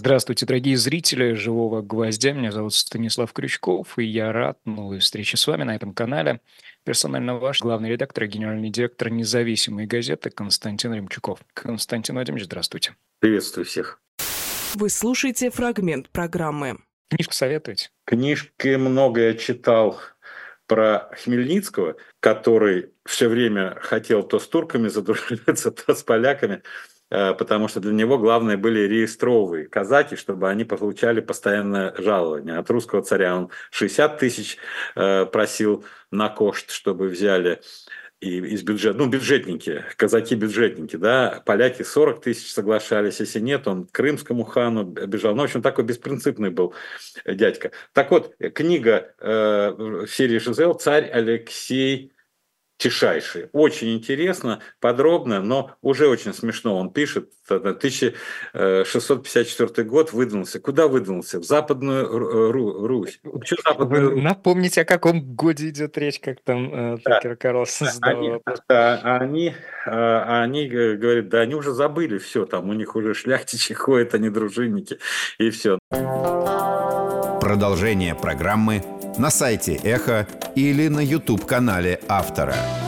Здравствуйте, дорогие зрители «Живого гвоздя». Меня зовут Станислав Крючков, и я рад новой встрече с вами на этом канале. Персонально ваш главный редактор и генеральный директор независимой газеты Константин Ремчуков. Константин Владимирович, здравствуйте. Приветствую всех. Вы слушаете фрагмент программы. Книжку советуете? Книжки много я читал про Хмельницкого, который все время хотел то с турками задружиться, то с поляками, потому что для него главное были реестровые казаки, чтобы они получали постоянное жалование. От русского царя он 60 тысяч просил на кошт, чтобы взяли и из бюджета, ну, бюджетники, казаки-бюджетники, да, поляки 40 тысяч соглашались, если нет, он к крымскому хану бежал. Ну, в общем, такой беспринципный был дядька. Так вот, книга в серии «Жизель» «Царь Алексей Тишайший». Очень интересно, подробно, но уже очень смешно. Он пишет, 1654 год выдвинулся. Куда выдвинулся? В Западную Русь. Почему Вы Западную Русь? напомните, о каком годе идет речь, как там Такер Карлсон задавал вопрос. Они говорят, да они уже забыли все, там у них уже шляхтичи ходят, они дружинники, и все. Продолжение программы на сайте Эхо или на YouTube-канале автора.